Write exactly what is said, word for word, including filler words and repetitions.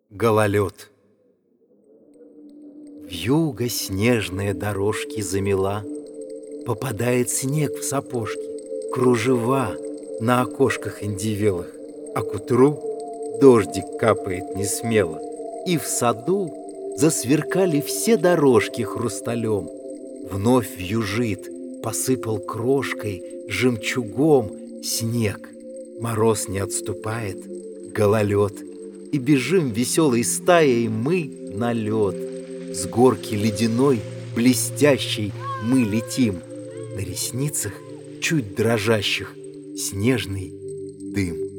Гололед. Вьюга снежные дорожки замела, попадает снег в сапожки, кружева на окошках индивелых, а к утру дождик капает несмело, и в саду засверкали все дорожки хрусталем. Вновь вьюжит, посыпал крошкой, жемчугом снег. Мороз не отступает, гололед, и бежим веселой стаей мы на лед. С горки ледяной, блестящей, мы летим. На ресницах, чуть дрожащих, снежный дым.